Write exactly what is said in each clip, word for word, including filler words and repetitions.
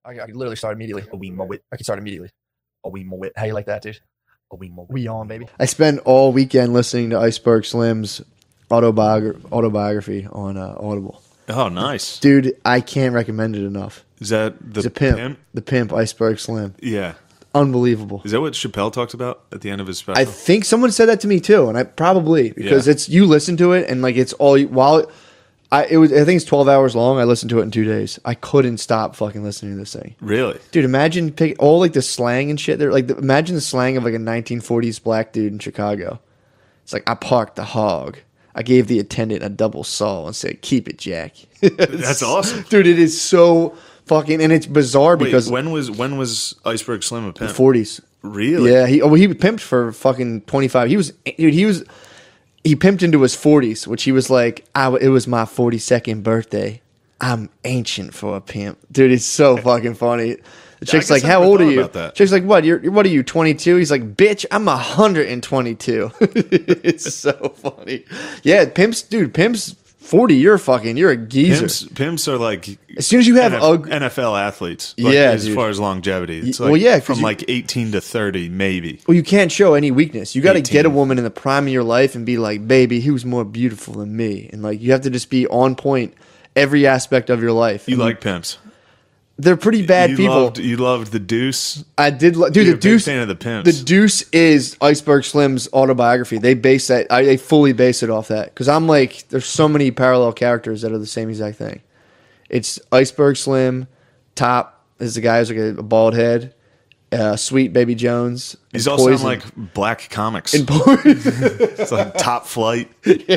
I, I could literally start immediately. A wee mo it. I can start immediately. A wee mo it. How you like that, dude? A wee mo it. We on, baby. I spent all weekend listening to Iceberg Slim's autobiogra- autobiography on uh, Audible. Oh, nice. Dude, I can't recommend it enough. Is that the He's a pimp, pimp? The pimp, Iceberg Slim. Yeah. Unbelievable. Is that what Chappelle talks about at the end of his special? I think someone said that to me too, and I probably because Yeah. it's you listen to it and like it's all while I it was I think it's twelve hours long. I listened to it in two days. I couldn't stop fucking listening to this thing. Really? Dude, imagine pick all like the slang and shit. They're like the, imagine the slang of like a nineteen forties black dude in Chicago. It's like I parked the hog. I gave the attendant a double saw and said, "Keep it, Jack." That's awesome, dude. It is so fucking and it's bizarre Wait, because when was when was Iceberg Slim a pimp? forties. Really? Yeah, he oh, he pimped for fucking twenty-five. He was dude, he was he pimped into his forties, which he was like, I, it was my forty-second birthday. I'm ancient for a pimp. Dude, it's so fucking funny. The chick's like, I how never old are thought you? about that. Chick's like, what? You're what are you, twenty-two? He's like, bitch, I'm one hundred twenty-two. It's so funny. Yeah, pimps, dude, pimps forty, you're fucking, you're a geezer. Pimps, pimps are like As soon as you have N F- ug- N F L athletes. Like, Yeah, as dude. far as longevity, it's like well, yeah, 'cause from you- like eighteen to thirty, maybe. Well, you can't show any weakness. You got to get a eighteen. woman in the prime of your life and be like, baby, who's more beautiful than me? And like, you have to just be on point every aspect of your life. You And like pimps? they're pretty bad you people. Loved, you loved the Deuce. I did, lo- dude. You're The a big Deuce, fan of the pimps. the Deuce is Iceberg Slim's autobiography. They base that. I, they fully base it off that because I'm like, there's so many parallel characters that are the same exact thing. It's Iceberg Slim. Top is the guy who's like a, a bald head. Uh, Sweet Baby Jones. These and all sound Poison. like black comics. And po- It's like Top Flight.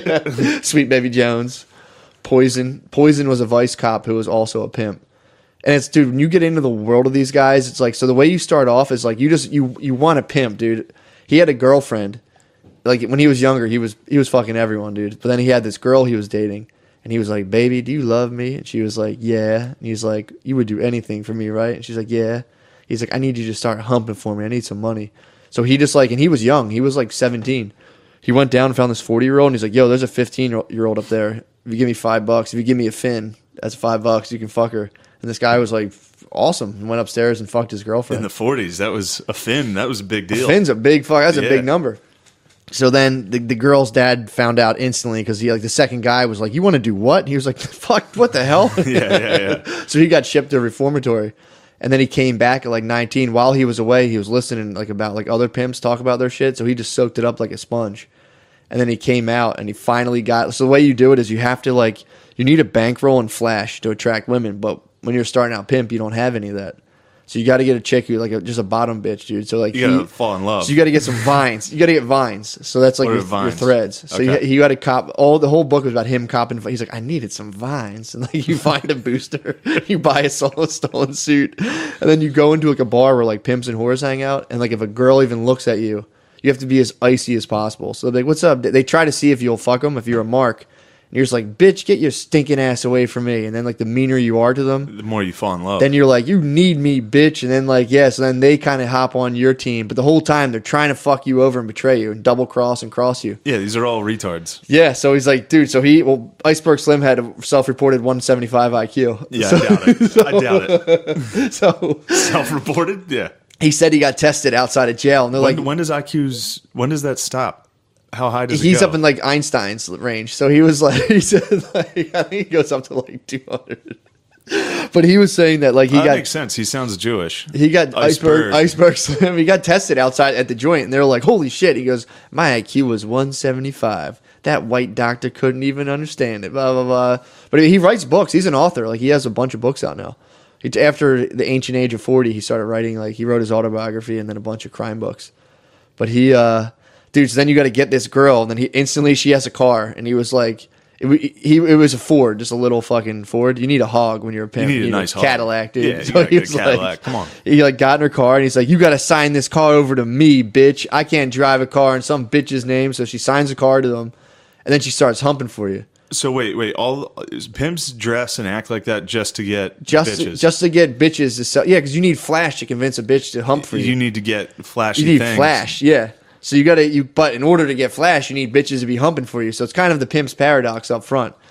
Sweet Baby Jones. Poison. Poison was a vice cop who was also a pimp. And it's, dude, when you get into the world of these guys, it's like, so the way you start off is like, you just, you, you want a pimp, dude. He had a girlfriend. Like, when he was younger, he was, he was fucking everyone, dude. But then he had this girl he was dating. And he was like, baby, do you love me? And she was like, yeah. And he's like, you would do anything for me, right? And she's like, yeah. He's like, I need you to start humping for me. I need some money. So he just like, and he was young. He was like seventeen. He went down and found this forty-year-old, and he's like, yo, there's a fifteen-year-old up there. If you give me five bucks, if you give me a fin, that's five bucks. You can fuck her. And this guy was like, awesome. Went upstairs and fucked his girlfriend. In the forties, that was a fin. That was a big deal. Fin's a big fuck. That's a Yeah. big number. So then the, the girl's dad found out instantly because he like the second guy was like, you want to do what? And he was like, fuck, what the hell? yeah, yeah, yeah. So he got shipped to a reformatory. And then he came back at like nineteen. While he was away, he was listening like about like other pimps talk about their shit. So he just soaked it up like a sponge. And then he came out and he finally got. So the way you do it is you have to like you need a bankroll and flash to attract women. But when you're starting out pimp, you don't have any of that. So you got to get a chick who like a, just a bottom bitch, dude. So like You gotta he- fall in love. So you got to get some vines. You got to get vines. So that's like What are your, your vines? threads. So Okay. you, you got to cop. All the whole book was about him copping. He's like, I needed some vines, and like you find a booster, you buy a solo stolen suit, and then you go into like a bar where like pimps and whores hang out, and like if a girl even looks at you, you have to be as icy as possible. So they're like, what's up? They try to see if you'll fuck them if you're a mark. And you're just like, bitch, get your stinking ass away from me. And then like the meaner you are to them, The more you fall in love. then you're like, you need me, bitch. And then like, yeah, so then they kind of hop on your team. But the whole time they're trying to fuck you over and betray you and double cross and cross you. yeah, these are all retards. Yeah, so he's like, dude, so he, well, Iceberg Slim had a self-reported one seventy-five I Q. Yeah, So, I doubt it. I doubt it. so Self-reported? Yeah. he said he got tested outside of jail. And they're When, like, when does I Q's, when does that stop? How high does it he's go? up in like Einstein's range. So he was like, he said, like, I think he goes up to like two hundred. But he was saying that like he that got makes sense. He sounds Jewish. He got iceberg, Iceberg. iceberg slim. He got tested outside at the joint, and they were like, "Holy shit!" He goes, "My I Q was one seventy-five. That white doctor couldn't even understand it." Blah blah blah. But he writes books. He's an author. Like he has a bunch of books out now. He, after the ancient age of forty, he started writing. Like he wrote his autobiography and then a bunch of crime books. But he, uh, dude. So then you got to get this girl, and then he instantly she has a car, and he was like. It, he it was a Ford, just a little fucking Ford. You need a hog when you're a pimp. You need a nice hog. Cadillac, dude. Yeah, you So gotta he get a was like- Cadillac. Come on. He like got in her car and he's like, "You got to sign this car over to me, bitch. I can't drive a car in some bitch's name." So she signs the car to them, and then she starts humping for you, So wait, wait. All pimps dress and act like that just to get just bitches. just to get bitches to sell. Yeah, because you need flash to convince a bitch to hump for you. you need to get flashy You need things. flash, yeah. So you got to you, but in order to get flash, you need bitches to be humping for you. So it's kind of the pimp's paradox up front.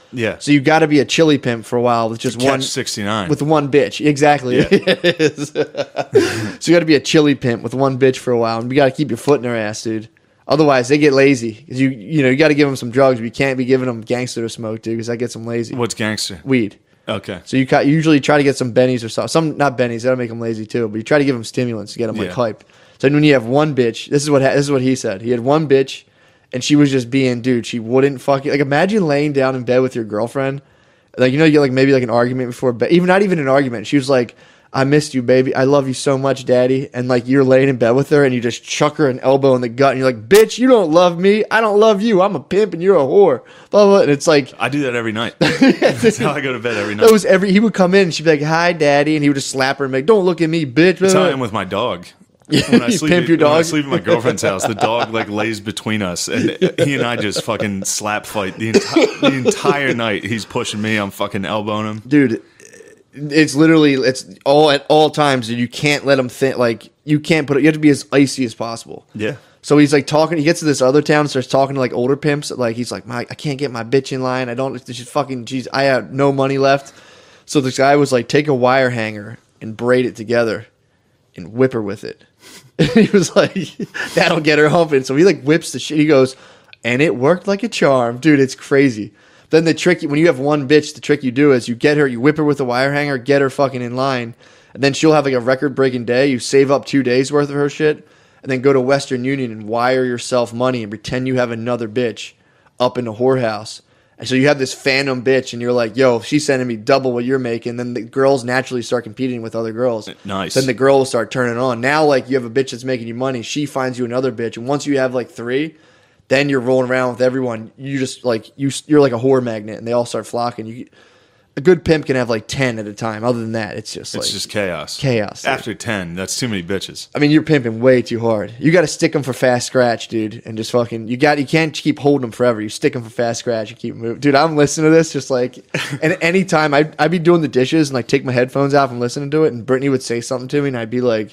Yeah. So you got to be a chili pimp for a while with just Catch one sixty-nine. with one bitch. Exactly. Yeah. It is. So you got to be a chili pimp with one bitch for a while, and you got to keep your foot in their ass, dude. Otherwise, they get lazy. 'Cause you you know you got to give them some drugs, but you can't be giving them gangster to smoke, dude, because that gets them lazy. What's gangster? Weed. Okay. So you, ca- you usually try to get some bennies or something. Some not bennies, that'll make them lazy too. But you try to give them stimulants to get them like Yeah. hype. So when you have one bitch, this is what ha- this is what he said. He had one bitch, and she was just being, dude. She wouldn't fucking like. Imagine laying down in bed with your girlfriend, like you know, you get like maybe like an argument before bed. Even not even an argument. She was like, "I missed you, baby. I love you so much, daddy." And like you're laying in bed with her, and you just chuck her an elbow in the gut, and you're like, "Bitch, you don't love me. I don't love you. I'm a pimp, and you're a whore." Blah blah. And it's like. I do that every night. That's how I go to bed every night. That was every. He would come in and she'd be like, "Hi, daddy," and he would just slap her and be like, "Don't look at me, bitch." That's how I am with my dog. When I You sleep, pimp your when I dog? sleep at my girlfriend's house, the dog like lays between us, and he and I just fucking slap fight the entire the entire night. He's pushing me, I'm fucking elbowing him. Dude, it's literally it's all at all times. Dude, you can't let him think like you can't put it. You have to be as icy as possible. Yeah. So he's like talking. He gets to this other town, and starts talking to like older pimps. Like he's like, "My, I can't get my bitch in line. I don't. This is fucking. Jeez, I have no money left." So this guy was like, "Take a wire hanger and braid it together, and whip her with it." And he was like, "That'll get her humping." So he like whips the shit. He goes, and it worked like a charm, dude. It's crazy. Then the trick when you have one bitch, the trick you do is you get her, you whip her with a wire hanger, get her fucking in line, and then she'll have like a record breaking day. You save up two days worth of her shit. And then go to Western Union and wire yourself money and pretend you have another bitch up in the whorehouse. And so you have this phantom bitch, and you're like, yo, she's sending me double what you're making. Then the girls naturally start competing with other girls. Nice. Then the girl will start turning on. Now, like, you have a bitch that's making you money. She finds you another bitch. And once you have, like, three, then you're rolling around with everyone. You just, like, you, you're like a whore magnet, and they all start flocking. You A good pimp can have, like, ten at a time. Other than that, it's just, like... It's just chaos. Chaos, dude. After ten, that's too many bitches. I mean, you're pimping way too hard. You got to stick them for fast scratch, dude, and just fucking. You got. You can't keep holding them forever. You stick them for fast scratch. You keep moving, dude. I'm listening to this just like, and anytime I I'd be doing the dishes and like take my headphones off and listening to it, and Brittany would say something to me, and I'd be like,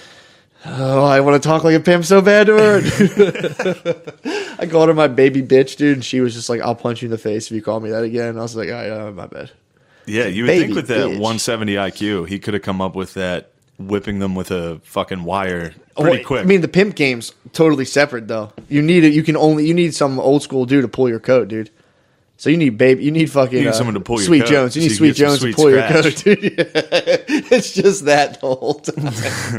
"Oh, I want to talk like a pimp so bad to her." I called her my baby bitch, dude, and she was just like, "I'll punch you in the face if you call me that again." And I was like, "Oh yeah, my bad." Yeah, you would Baby think with that bitch. one seventy I Q, he could have come up with that whipping them with a fucking wire pretty Well, quick. I mean, the pimp game's totally separate, though. You need it. You can only you need some old school dude to pull your coat, dude. So you need babe. You need fucking You need uh, someone to pull your Sweet coat Jones. You so need you Sweet can get some Jones to sweet pull your scratch. coat, dude. It's just that the whole time.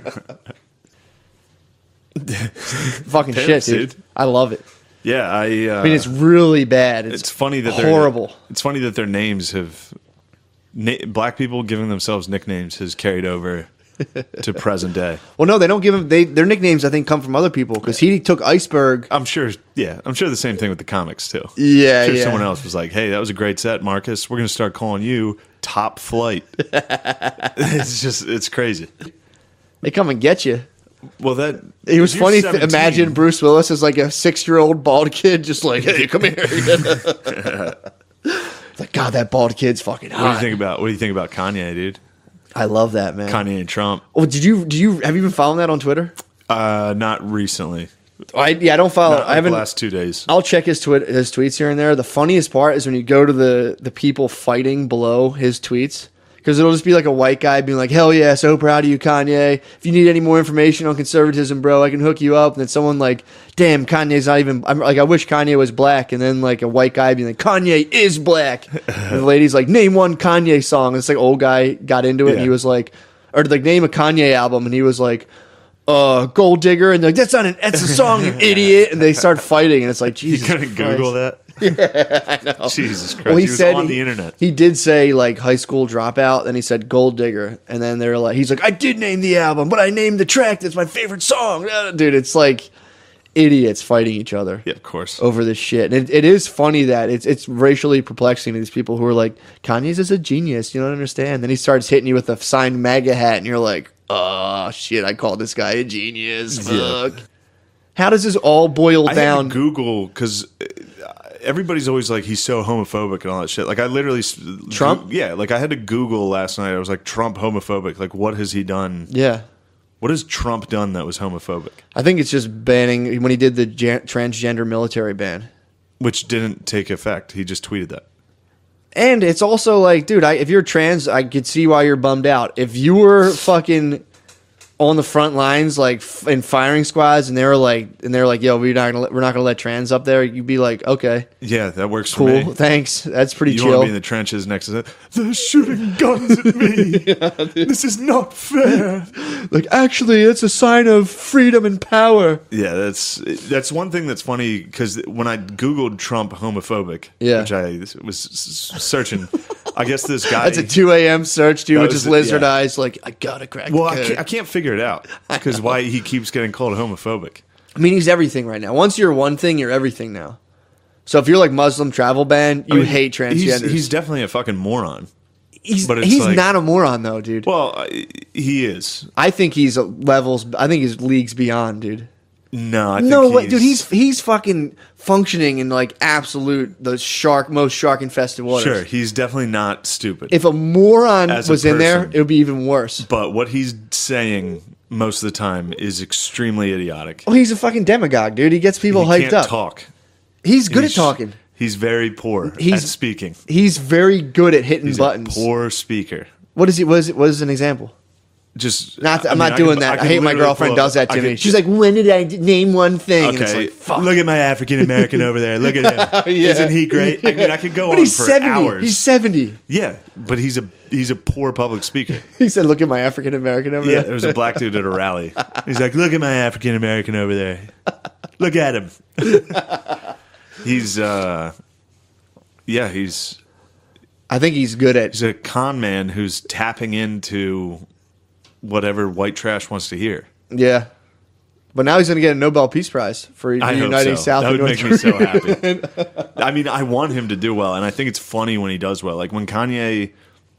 Fucking Pimps, shit, dude. dude. I love it. yeah, I. Uh, I mean, it's really bad. It's, it's funny that they're horrible. It's funny that their names have na- black people giving themselves nicknames has carried over to present day. Well, no, they don't give them. They their nicknames, I think, come from other people because he took Iceberg. I'm sure. Yeah, I'm sure the same thing with the comics too. Yeah, I'm sure yeah. someone else was like, "Hey, that was a great set, Marcus. We're going to start calling you Top Flight." It's just, it's crazy. They come and get you. Well, that It was you're funny. seventeen. Imagine Bruce Willis as like a six-year-old bald kid, just like, "Hey, come here." Like, God, that bald kid's fucking What do you hot. think about what do you think about Kanye, dude? I love that, man. Kanye and Trump. Oh, did you? Do you? Have you been following that on Twitter? Uh, not recently. I yeah, I don't follow. Not I like haven't. the last two days. I'll check his tweet, his tweets here and there. The funniest part is when you go to the the people fighting below his tweets. Because it'll just be like a white guy being like, "Hell yeah, so proud of you, Kanye. If you need any more information on conservatism, bro, I can hook you up." And then someone like, "Damn, Kanye's not even." I'm like, "I wish Kanye was black." And then like a white guy being like, "Kanye is black." And the lady's like, "Name one Kanye song." And this like old guy got into it, and Yeah. he was like, or like name a Kanye album, and he was like, "Uh, Gold Digger," and they're like, "That's not an, that's a song, you idiot." And they start fighting, and it's like, You Jesus, couldn't Google Christ. that? Yeah, I know. Jesus Christ! Well, he, he was said on he, the internet. He did say like high school dropout, then he said Gold Digger, and then they're like, he's like, "I did name the album, but I named the track that's my favorite song." Uh, Dude, it's like idiots fighting each other Yeah, of course. over this shit. And it, it is funny that it's it's racially perplexing to these people who are like, Kanye's is a genius, you don't understand. Then he starts hitting you with a signed MAGA hat, and you're like, oh shit, I called this guy a genius. Fuck. Yeah. How does this all boil I down? had to Google because everybody's always like he's so homophobic and all that shit. Like I literally s- Trump? Go- yeah, like I had to Google last night. I was like, Trump homophobic. Like, what has he done? yeah. What has Trump done that was homophobic? I think it's just banning when he did the gen- transgender military ban. Which didn't take effect. He just tweeted that. And it's also like, dude, I, if you're trans, I could see why you're bummed out. If you were fucking on the front lines, like f- in firing squads, and they were like, and they're like, yo, we're not gonna let, we're not gonna let trans up there. You'd be like, okay, Yeah, that works cool, for me. thanks. That's pretty You chill. want to be in the trenches next to that? They're shooting guns at me. This is not fair. Like, actually, it's a sign of freedom and power. Yeah, that's that's one thing that's funny because when I googled Trump homophobic, Yeah. which I was s- searching, I guess this guy. That's a two a.m. search, dude, That with was just it, lizard yeah. eyes. Like, I gotta crack Well, the I code. can't, I can't figure it out because why he keeps getting called homophobic. I mean, he's everything right now. Once you're one thing, you're everything now. So if you're like Muslim travel ban, you I mean, hate transgenders. He's, he's definitely a fucking moron. he's but it's he's like- not a moron though, dude. Well, I- he is. I think he's levels. I think he's leagues beyond, dude. No, I think No he's, way, dude. He's he's fucking functioning in like absolute the shark most shark infested waters. sure. He's definitely not stupid. If a moron As a was in there, person. it would be even worse. but what he's saying most of the time is extremely idiotic. Well, he's a fucking demagogue, dude. He gets people he hyped can't up. talk. He's good He's- at talking. He's very poor He's- at speaking. He's very good at hitting He's buttons. a poor speaker. What is he? What is, what is an example? Just Not. I I'm mean, not I doing could- that. I, could hate my literally girlfriend pull does up- that I to me. could- She's like, "When did I d- name one thing?" And it's Okay, like, fuck. look at my African American over there. Look at him. Yeah. Isn't he great? I mean, I could go But on he's for seventy. hours. He's seventy. yeah, but he's a he's a poor public speaker. He said, "Look at my African American over Yeah, there." there was a black dude at a rally. He's like, "Look at my African American over there. Look at him." he's uh, yeah, he's I think he's good at. he's a con man who's tapping into whatever white trash wants to hear. Yeah. But now he's going to get a Nobel Peace Prize for I hope uniting so. South That and would North make me so Korea. happy. I mean, I want him to do well, and I think it's funny when he does well. Like when Kanye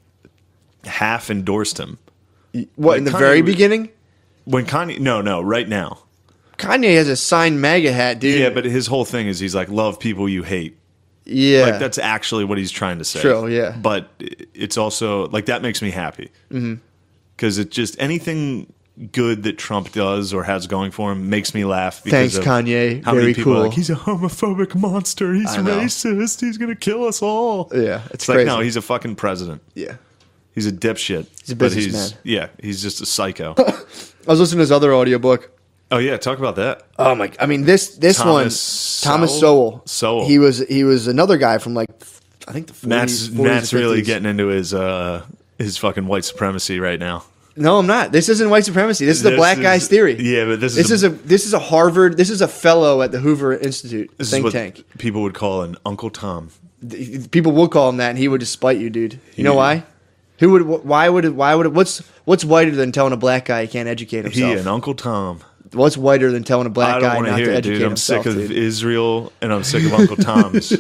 half endorsed him. What, Like in the Kanye very was- beginning? When Kanye, no, no, right now. Kanye has a signed MAGA hat, dude. Yeah, but his whole thing is he's like, love people you hate. yeah. Like that's actually what he's trying to say. True, yeah. But it's also like that makes me happy because it just anything good that Trump does or has going for him makes me laugh. Because Thanks, of Kanye. How Very many people cool. are like he's a homophobic monster? He's I know. racist. He's gonna kill us all. Yeah, it's It's like crazy. no, he's a fucking president. yeah. He's a dipshit. He's a but businessman. Yeah, he's just a psycho. I was listening to his other audiobook. oh yeah, talk about that. Oh my! I mean this this Thomas one, Thomas Sowell? Sowell. Sowell. He was he was another guy from like I think the forties, Matt's forties Matt's or really fifties. getting into his uh his fucking white supremacy right now. No, I'm not. This isn't white supremacy. This is the This black is- guy's theory. Yeah, but this is This a- is a this is a Harvard. This is a fellow at the Hoover Institute This think is what tank. people would call an Uncle Tom. People would call him that, and he would just spite you, dude. You know He- why? Who would? Why would? Why would? What's What's whiter than telling a black guy he can't educate He himself? and Uncle Tom. What's whiter than telling a I black don't guy want to not hear to it, educate dude. I'm himself? sick of dude? Israel and I'm sick of Uncle Tom's.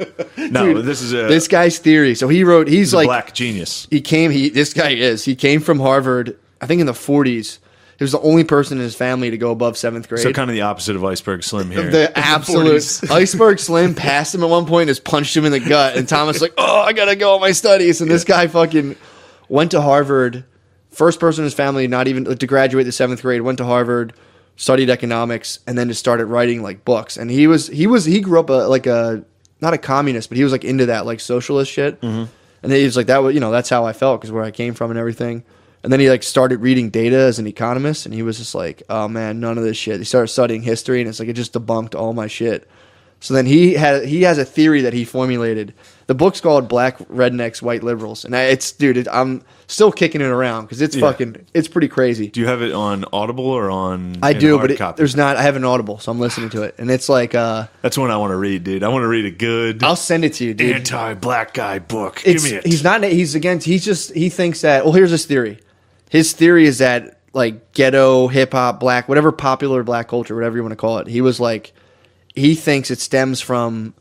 no, Dude, this is a, This guy's theory. So he wrote. He's he's a like black genius. he came. He this guy is. He came from Harvard. I think in the forties. He was the only person in his family to go above seventh grade. So kind of the opposite of Iceberg Slim here. In The absolute forties. Iceberg Slim passed him at one point and just punched him in the gut. And Thomas was like, oh, I gotta go on my studies. And this guy fucking went to Harvard. First person in his family not even to graduate the seventh grade. Went to Harvard, studied economics, and then just started writing like books. And he was he was he grew up a, like a not a communist, but he was like into that like socialist shit. Mm-hmm. And he was like that was you know that's how I felt because where I came from and everything. And then he like started reading data as an economist, and he was just like, "Oh man, none of this shit." He started studying history, and it's like it just debunked all my shit. So then he had he has a theory that he formulated. The book's called Black Rednecks, White Liberals, and I, it's dude, it, I'm still kicking it around because it's Yeah. fucking it's pretty crazy. Do you have it on Audible or on? I in do, hard but it, copy? there's not. I have an Audible, so I'm listening to it, and it's like uh, That's one I want to read, dude. I want to read a good I'll send it to you, dude. anti-black guy book. It's, Give me it. He's not. He's against. He's just. He thinks that. Well, here's his theory. His theory is that like ghetto, hip hop, black, whatever popular black culture, whatever you want to call it. He was like, he thinks it stems from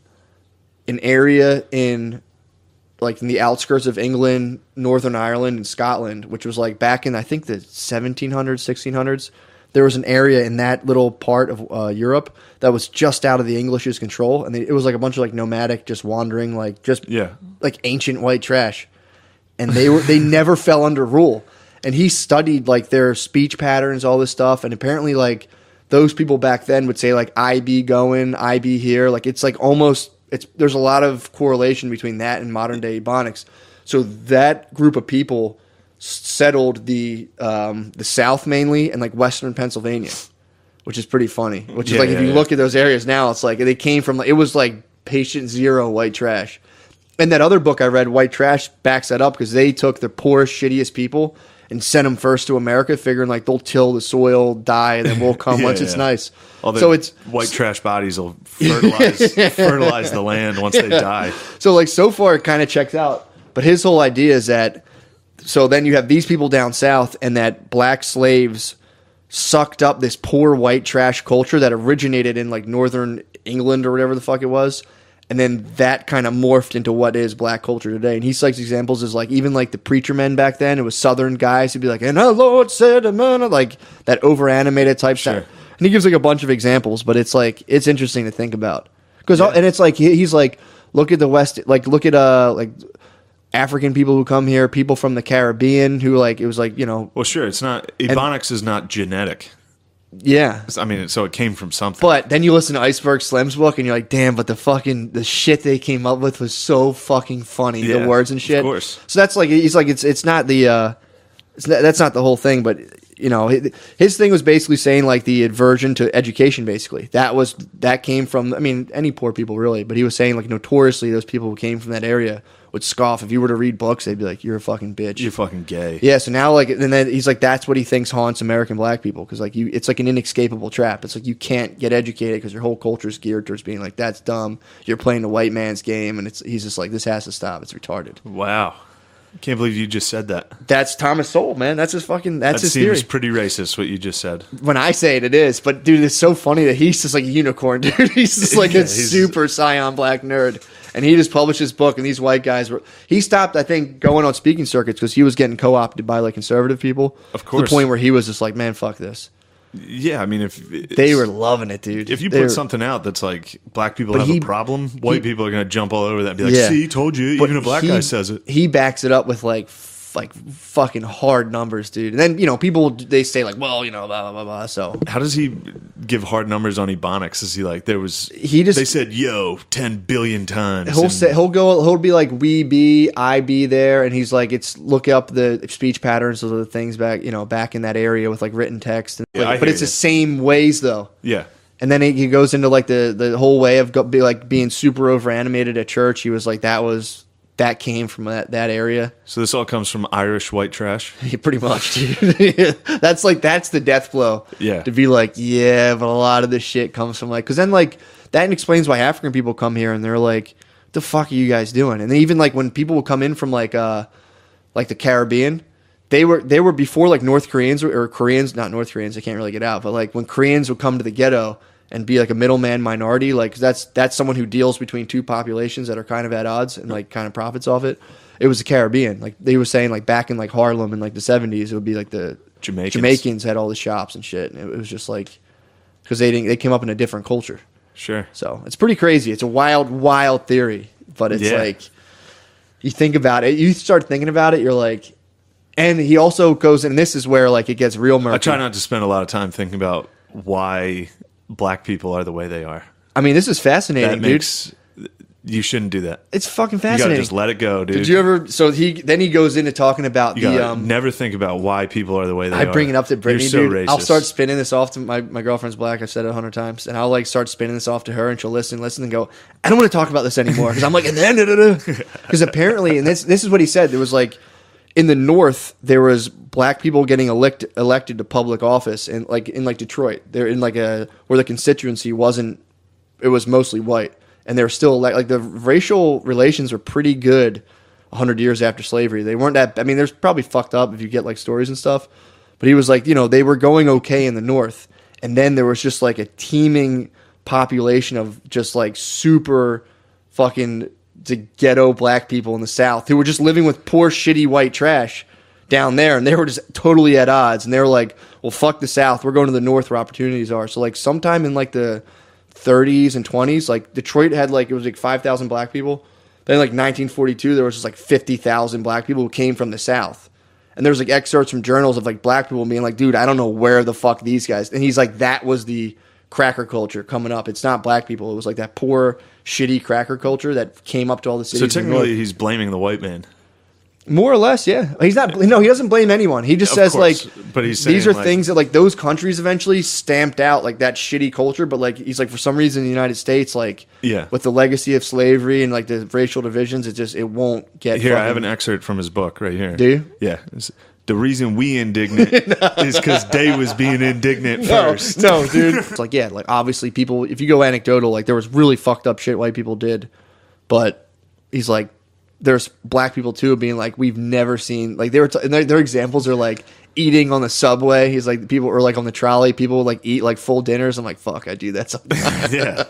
an area in like in the outskirts of England, Northern Ireland, and Scotland, which was like back in I think the seventeen hundreds, sixteen hundreds. There was an area in that little part of uh, Europe that was just out of the English's control, and they, it was like a bunch of like nomadic, just wandering, like just Yeah. like ancient white trash, and they were they never fell under rule. And he studied like their speech patterns, all this stuff, and apparently like those people back then would say like "I be going, I be here," like it's like almost it's there's a lot of correlation between that and modern day Ebonics. So that group of people settled the um, the South mainly and like Western Pennsylvania, which is pretty funny. Which is Yeah, like yeah, if you yeah. look at those areas now, it's like they came from it was like patient zero white trash. And that other book I read, White Trash, backs that up because they took the poorest, shittiest people and sent them first to America, figuring like they'll till the soil, die, and then we'll come Yeah, once it's yeah. nice. All the So it's white trash bodies will fertilize fertilize the land once they die. so like so far it kind of checks out. But his whole idea is that so then you have these people down south, and that black slaves sucked up this poor white trash culture that originated in like northern England or whatever the fuck it was. And then that kind of morphed into what is black culture today. And he cites examples as like even like the preacher men back then. It was Southern guys who'd be like, "And our Lord said, amen," like that over animated type Sure. stuff. And he gives like a bunch of examples, but it's like it's interesting to think about because and it's like he, he's like look at the West, like look at uh like African people who come here, people from the Caribbean who like it was like you know Well, sure, it's not Ebonics is not genetic. yeah. I mean, so it came from something. But then you listen to Iceberg Slim's book, and you're like, "Damn!" But the fucking the shit they came up with was so fucking funny. Yeah, the words and of shit. course. So that's like he's like it's it's not the uh, it's not, that's not the whole thing, but you know his, his thing was basically saying like the aversion to education. Basically, that was that came from. I mean, any poor people really, but he was saying like notoriously those people who came from that area would scoff if you were to read books. They'd be like, "You're a fucking bitch." You're fucking gay. Yeah, so now like, and then he's like, that's what he thinks haunts American black people because like you, it's like an inescapable trap. It's like you can't get educated because your whole culture is geared towards being like, that's dumb. You're playing the white man's game, and it's he's just like, this has to stop. It's retarded. Wow. Can't believe you just said that. That's Thomas Sowell, man. That's his fucking. That's That his seems theory. pretty racist, what you just said. When I say it, it is. But dude, it's so funny that he's just like a unicorn, dude. He's just like Yeah, a he's- super scion black nerd. And he just published his book, and these white guys were. He stopped, I think, going on speaking circuits because he was getting co-opted by like conservative people. Of To course. the point where he was just like, man, fuck this. Yeah, I mean, if They it's- were loving it, dude. if you They put were- something out that's like black people But have he- a problem, white he- people are going to jump all over that and be like, Yeah. "See, told you." But Even a black he- guy says it. He backs it up with like f- like fucking hard numbers, dude. And then you know people they say like, well, you know, blah blah blah blah. So How does he give hard numbers on Ebonics? Is he like there was? He just- they said yo ten billion times. he'll and- say he'll go he'll be like we be I be there, and he's like it's look up the speech patterns of the things back you know back in that area with like written text. And, Yeah, like, I but hear it's you. the same ways though. yeah. And then he, he goes into like the the whole way of go, be like being super over animated at church. He was like that was. That came from that, that area. So this all comes from Irish white trash. Yeah, pretty much, dude. That's like that's the death blow. Yeah. To be like, yeah, but a lot of this shit comes from like, because then like that explains why African people come here and they're like, "What the fuck are you guys doing?" And then even like when people would come in from like uh like the Caribbean, they were they were before like North Koreans or, or Koreans, not North Koreans. They can't really get out, but like when Koreans would come to the ghetto and be like a middleman minority, like that's that's someone who deals between two populations that are kind of at odds and like kind of profits off it. It was the Caribbean. Like they were saying, like back in like Harlem in like the seventies, it would be like the Jamaicans. Jamaicans had all the shops and shit, and it was just like because they didn't they came up in a different culture. Sure. So it's pretty crazy. It's a wild, wild theory, but it's Yeah. like you think about it, you start thinking about it, you're like, and he also goes, and this is where like it gets real murky. I try not to spend a lot of time thinking about why black people are the way they are. I mean, this is fascinating, That dude. makes you shouldn't do that. It's fucking You gotta fascinating. just let it go, dude. Did you ever? So he then he goes into talking about You the. gotta Um, never think about why people are the way they I are. bring it up to Brittany, You're so dude. racist. I'll start spinning this off to my, my girlfriend's black. I've said it a hundred times, and I'll like start spinning this off to her, and she'll listen, listen, and go, "I don't want to talk about this anymore," because I'm like, and then because apparently, and this this is what he said. There was like in the North, there was black people getting elect, elected to public office, and like in like Detroit, they're in like a where the constituency wasn't. It was mostly white, and they were still like like the racial relations were pretty good. A hundred years after slavery, they weren't that. I mean, there's probably fucked up if you get like stories and stuff. But he was like, you know, they were going okay in the North, and then there was just like a teeming population of just like super fucking the ghetto black people in the South who were just living with poor, shitty white trash down there, and they were just totally at odds. And they were like, "Well, fuck the South. We're going to the North where opportunities are." So like, sometime in like the thirties and twenties, like Detroit had like it was like five thousand black people. Then like nineteen forty-two, there was just like fifty thousand black people who came from the South. And there was like excerpts from journals of like black people being like, "Dude, I don't know where the fuck these guys." And he's like, that was the cracker culture coming up. It's not black people. It was like that poor, shitty cracker culture that came up to all the cities. So in the north. technically, he's blaming the white man. More or less, yeah. He's not. No, he doesn't blame anyone. He just Of says course, like, but he's these saying, are like- things that like those countries eventually stamped out like that shitty culture. But like he's like for some reason in the United States, like Yeah. with the legacy of slavery and like the racial divisions, it just it won't get. Here, I fucking- have an excerpt from his book right here. Do you? Yeah. It's- the reason we indignant is because they was being indignant No, first. no, dude. It's like yeah, like obviously people. If you go anecdotal, like there was really fucked up shit white people did, but he's like. There's black people too being like we've never seen like they were t- and their, their examples are like eating on the subway. He's like people or like on the trolley. People would like eat like full dinners. I'm like fuck, I do that sometimes. Yeah.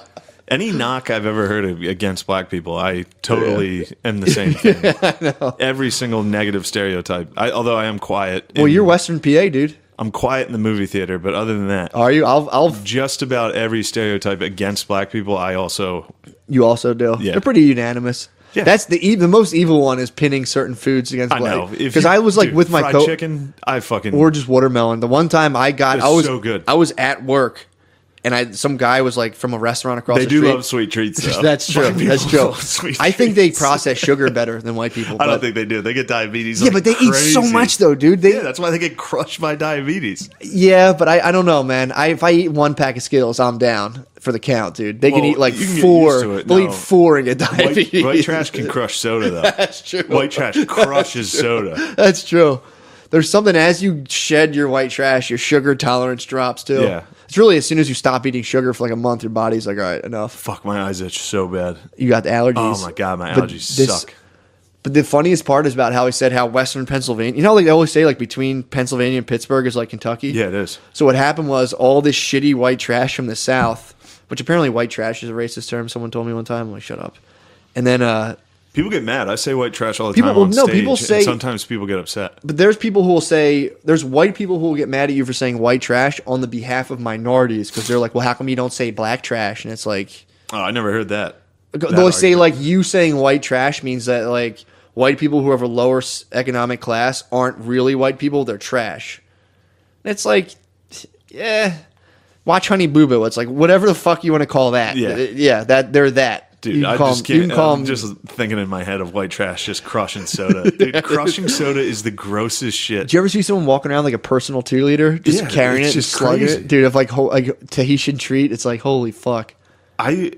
Any knock I've ever heard of against black people, I totally am the same thing. I know. Every single negative stereotype. I, although I am quiet. Well, in- you're Western P A, dude. I'm quiet in the movie theater, but other than that, Are you? I'll. I'll. just about every stereotype against black people, I also You also do. Yeah. They're pretty unanimous. Yeah. That's the e- the most evil one is pinning certain foods against I black. know If Because you- I was like dude, with my fried coat chicken. I fucking or just watermelon. The one time I got, It's I was so good. I was at work, and I some guy was like from a restaurant across they the do street. love sweet treats. Though. That's true. Black That's people true. love sweet I think they treats. process sugar better than white people. I don't but- think they do. They get diabetes. Yeah, like but they eat so crazy. much though, dude. They Yeah, that's why they get crushed by diabetes. yeah, but I, I don't know, man. I if I eat one pack of Skittles, I'm down for the count, dude. They can Well, eat like you can get four. used to it. They'll No. eat four and get White, diabetes. white trash can crush soda, though. That's true. White trash crushes soda. That's true. There's something as you shed your white trash, your sugar tolerance drops too. Yeah. It's really as soon as you stop eating sugar for like a month, your body's like, all right, enough. Fuck, my eyes itch so bad. You got the allergies. Oh my god, my But allergies this- suck. But the funniest part is about how he said how Western Pennsylvania, you know, like they always say, like between Pennsylvania and Pittsburgh is like Kentucky. Yeah, it is. So what happened was all this shitty white trash from the South, which apparently white trash is a racist term. Someone told me one time. I'm like, shut up. And then, uh, People get mad. I say white trash all the People- time well, on no, stage. people and say- sometimes people get upset. but there's people who will say, there's white people who will get mad at you for saying white trash on the behalf of minorities because they're like, well, how come you don't say black trash? And it's like, Oh, I never heard that. that they'll say argument. like you saying white trash means that like white people who have a lower s- economic class aren't really white people, they're trash. And it's like, yeah, watch Honey Boo Boo. It's like whatever the fuck you want to call that. Yeah. Uh, yeah, that they're that. Dude, You can I call just them- you can't. can call I'm them- just thinking in my head of white trash just crushing soda. Dude, crushing soda is the grossest shit. Did you ever see someone walking around like a personal two liter, just Yeah, carrying it, it's just just slugging crazy. it, dude? Of like whole, like Tahitian treat, it's like holy fuck. I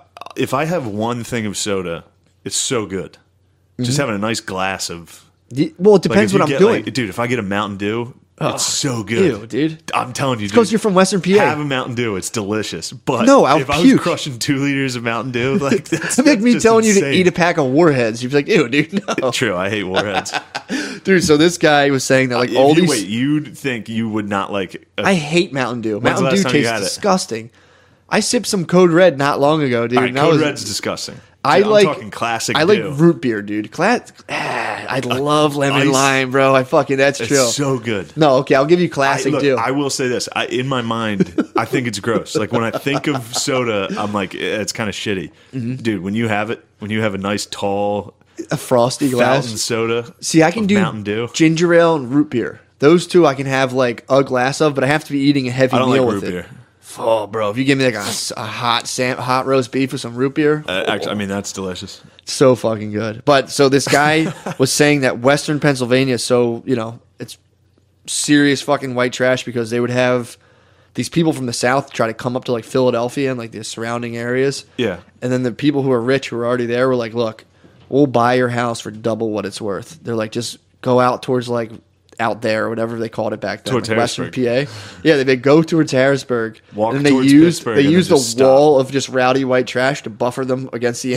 if I have one thing of soda, it's so good. Just having a nice glass of. Y- Well, it Like depends if you what I'm get, doing. like, dude. If I get a Mountain Dew, it's so good. Ew, dude. I'm telling you, Because dude, you're from Western P A. have a Mountain Dew. It's delicious. But No, I'll if I puke. was crushing two liters of Mountain Dew, like that's, It'd make that's me just telling you to insane. eat a pack of Warheads. You'd be like, ew, dude, no. True, I hate Warheads. Dude, so this guy was saying that like If all you, these. wait, you'd think you would not like? A, I hate Mountain Dew. When's the Mountain last Dew time you tastes had it? disgusting. I sipped some Code Red not long ago, dude. all right, and I Code was- Red's disgusting. I Dude, I'm like talking classic. I like Dew. root beer, dude. Class, ah, I love lemon Ice. lime, bro. I fucking that's It's true. so good. No, okay, I'll give you I, classic look, Dew. I will say this. I, in my mind, I think it's gross. Like when I think of soda, I'm like, eh, it's kind of shitty, Mm-hmm. dude. When you have it, when you have a nice tall a frosty glass. fountain soda, See, I can of do Mountain Dew. ginger ale and root beer. Those two I can have like a glass of, but I have to be eating a heavy I don't meal like with root it. beer. Oh, bro, if you give me like a, s- a hot sam- hot roast beef with some root beer, Uh, actually, I mean that's delicious. so fucking good. But so this guy was saying that Western Pennsylvania, is so you know, it's serious fucking white trash because they would have these people from the South try to come up to like Philadelphia and like the surrounding areas. Yeah. And then the people who are rich who are already there were like, look, we'll buy your house for double what it's worth. They're like, just go out towards like out there or whatever they called it back then, Towards like Western Harrisburg. P A. Yeah, they, they go towards Harrisburg. Walk and then they towards use Pittsburgh they and then use the just stop. wall of just rowdy white trash to buffer them against the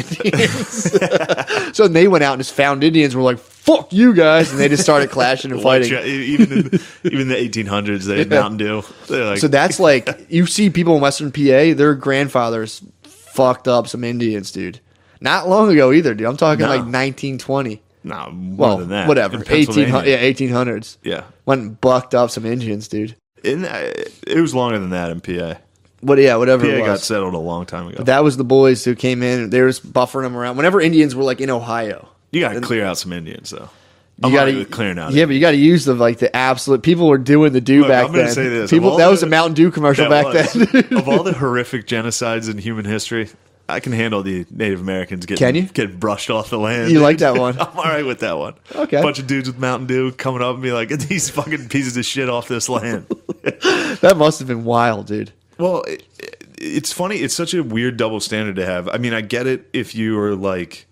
Indians. So they went out and just found Indians and were like, fuck you guys, and they just started clashing and White fighting. tra- even in even the eighteen hundreds, they had Yeah. Mountain Dew. They're like, So that's like you see people in Western P A, their grandfathers fucked up some Indians, dude. Not long ago either, dude. I'm talking No. like nineteen twenty. no more Well, than that. whatever. In eighteen Pennsylvania. hundred, yeah, eighteen hundreds. Yeah. Went and bucked up some Indians, dude. In, uh, it was longer than that in P A. But yeah, whatever P A it got was. settled a long time ago. That was the boys who came in. They were just buffering them around. Whenever Indians were like in Ohio, You got to clear out some Indians though. I'm gotta alright with clearing out. Yeah, but you got to use the like the absolute. People were doing the do Look, back I'm gonna then. say this, of People all that the- was a Mountain Dew commercial That back was. then. Of all the horrific genocides in human history, I can handle the Native Americans getting, Can you? getting brushed off the land. You dude. like that one? I'm all right with that one. Okay. Bunch of dudes with Mountain Dew coming up and be like, get these fucking pieces of shit off this land. That must have been wild, dude. Well, it, it's funny. It's such a weird double standard to have. I mean, I get it if you are like,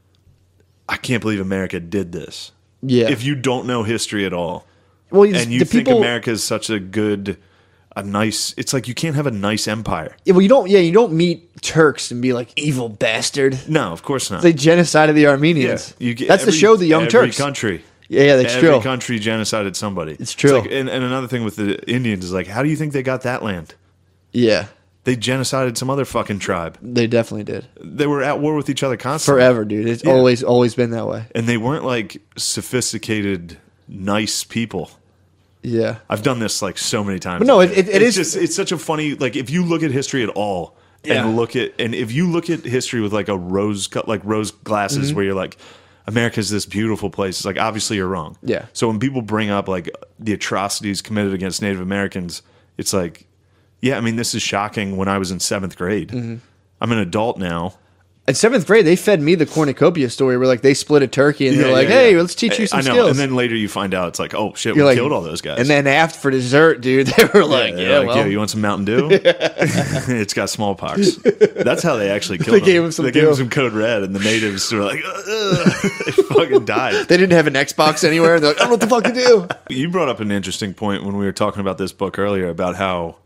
I can't believe America did this. Yeah. If you don't know history at all, Well, it's- and you the think people, America is such a good, a nice, it's like you can't have a nice empire. Yeah, well, you don't. Yeah, you don't meet Turks and be like evil bastard. No, of course not. They genocided the Armenians. You get That's every- the show, The Young every Turks. country. Yeah, yeah, that's every true. country genocided somebody. It's true. like- and, and another thing with the Indians is like, how do you think they got that land? Yeah, They genocided some other fucking tribe. they definitely did. They were at war with each other constantly. Forever, dude. It's Yeah. always always been that way. And they weren't like sophisticated, nice people. Yeah. I've done this like so many times. But no, it- it- it it's is- just it's such a funny like if you look at history at all Yeah. and look at and if you look at history with like a rose cut like rose glasses Mm-hmm. where you're like America's this beautiful place, it's like obviously you're wrong. Yeah. So when people bring up like the atrocities committed against Native Americans, it's like, yeah, I mean this is shocking. When I was in seventh grade, Mm-hmm. I'm an adult now. In seventh grade, they fed me the cornucopia story where like they split a turkey and Yeah, they're like, yeah, "Hey, yeah. let's teach you some I know. skills." And then later you find out it's like, oh shit, You're we like- killed all those guys. And then after for dessert, dude, they were like, they're "Yeah, like, well, "Yo, you want some Mountain Dew? It's got smallpox." That's how they actually killed They him. gave him some they gave him Dew. some Code Red, and the natives were like, "Ugh." They fucking died. they didn't have an Xbox anywhere." They're like, "I don't know what the fuck to do." You brought up an interesting point when we were talking about this book earlier about how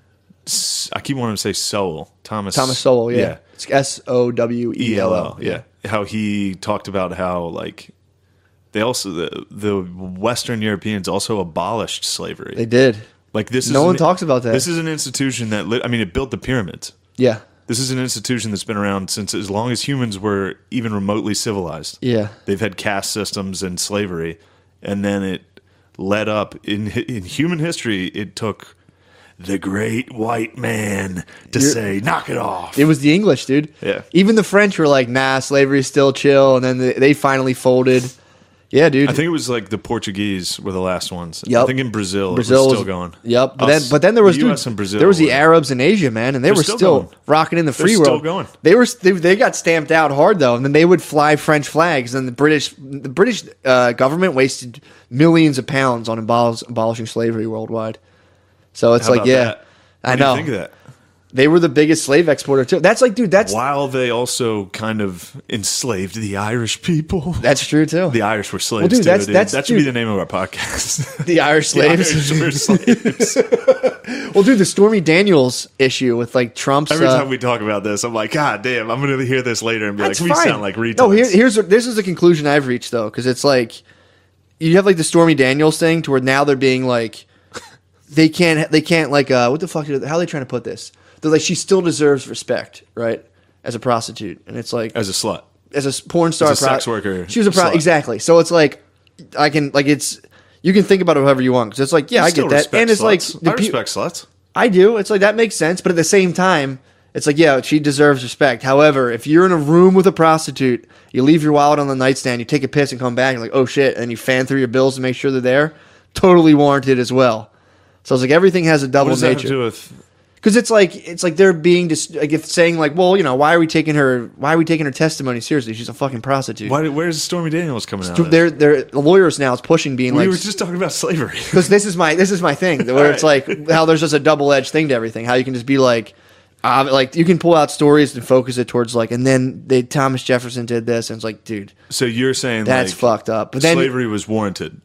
S- I keep wanting to say Sowell, Thomas Thomas Sowell, yeah, it's S O W E L L. yeah. How he talked about how like they also the the Western Europeans also abolished slavery. They did. Like this, No is one an- talks about that. This is an institution that lit, I mean, it built the pyramids. Yeah, This is an institution that's been around since as long as humans were even remotely civilized. yeah. They've had caste systems and slavery, and then it led up in in human history. It took the great white man to You're- say, "Knock it off." It was the English, dude. Yeah. Even the French were like, "Nah, slavery's still chill," and then they, they finally folded. Yeah, dude. I think it was like the Portuguese were the last ones. Yep. I think in Brazil, Brazil it was was still going. Yep, but Us- then but then there was the dude, U S and Brazil. there was the were- Arabs in Asia, man, and they They're were still still, going. rocking in the free They're world. still going. They were they, they got stamped out hard though, and then they would fly French flags, and the British the British uh, government wasted millions of pounds on abolish, abolishing slavery worldwide. So it's How like, about yeah, that? I What do you know think of that? they were the biggest slave exporter too. That's like, dude, that's While they also kind of enslaved the Irish people. that's true too. The Irish were slaves dude, too. that's- dude. that's- that should dude. be the name of our podcast. The Irish The slaves. Irish were slaves. Well, dude, the Stormy Daniels issue with like Trump's. Every uh, time we talk about this, I'm like, God damn, I'm going to hear this later and be That's like, we fine. sound like retards. No, here, here's this is the conclusion I've reached though, because it's like you have like the Stormy Daniels thing to where now they're being like they can't they can't like uh what the fuck how are they trying to put this? They're like she still deserves respect, right? As a prostitute, and it's like As a slut. as a s- porn star, As a sex worker She was a pro- slut. exactly. So it's like I can like it's you can think about it however you want because it's like yeah I I still get that, respect and it's like sluts. the I pe- respect sluts. I do. It's like that makes sense, but at the same time, it's like yeah, she deserves respect. However, if you're in a room with a prostitute, you leave your wallet on the nightstand, you take a piss and come back, you're like, oh shit, and you fan through your bills to make sure they're there, totally warranted as well. So it's like everything has a What double does that have to nature do with... because it's like it's like they're being dis- like if saying like, well, you know, why are we taking her? Why are we taking her testimony seriously? She's a fucking prostitute. Why, where's Stormy Daniels coming out of? They're they're the lawyers now is pushing being We like were just talking about slavery. because this is my this is my thing where it's like how there's just a double edged thing to everything. How you can just be like, uh, like you can pull out stories and focus it towards like, and then they Thomas Jefferson did this, and it's like, dude, So you're saying that's like, fucked up. But then slavery was warranted.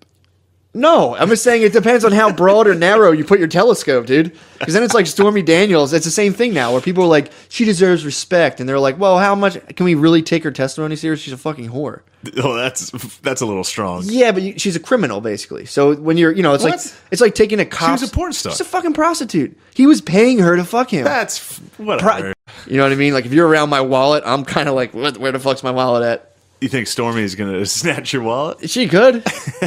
no, I'm just saying it depends on how broad or narrow you put your telescope, dude. Because then it's like Stormy Daniels. It's the same thing now, where people are like, she deserves respect, and they're like, well, how much can we really take her testimony serious? She's a fucking whore. Oh, that's that's a little strong. Yeah, but you, she's a criminal, basically. So when you're, you know, it's What? like it's like taking a cop. was a porn star. She's a fucking prostitute. He was paying her to fuck him. That's f- whatever. You know what I mean? Like if you're around my wallet, I'm kind of like, what, where the fuck's my wallet at? You think Stormy's gonna snatch your wallet, She could.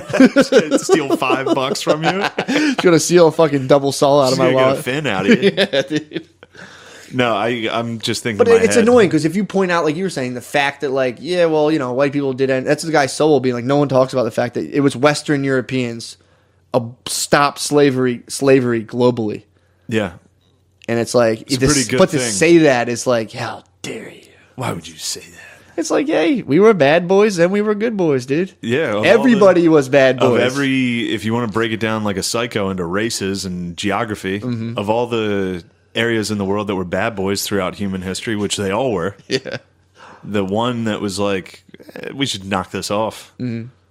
steal five bucks from you? She's gonna steal a fucking double saul out of She's my gonna get a wallet. fin out of you. Yeah, dude. No, I I'm just thinking. But in my it's head. annoying because if you point out, like you were saying, the fact that, like, yeah, well, you know, white people did it. That's the guy Sowell being like, no one talks about the fact that it was Western Europeans uh, stopped slavery slavery globally, Yeah. and it's like, It's a this- pretty good but to thing. say that is like, how dare you? Why would you say that? It's like, hey, we were bad boys and we were good boys, dude. Yeah. of all Everybody the- was bad boys. Of every, if you want to break it down like a psycho into races and geography, Mm-hmm. of all the areas in the world that were bad boys throughout human history, which they all were, yeah. the one that was like, eh, we should knock this off, Mm-hmm.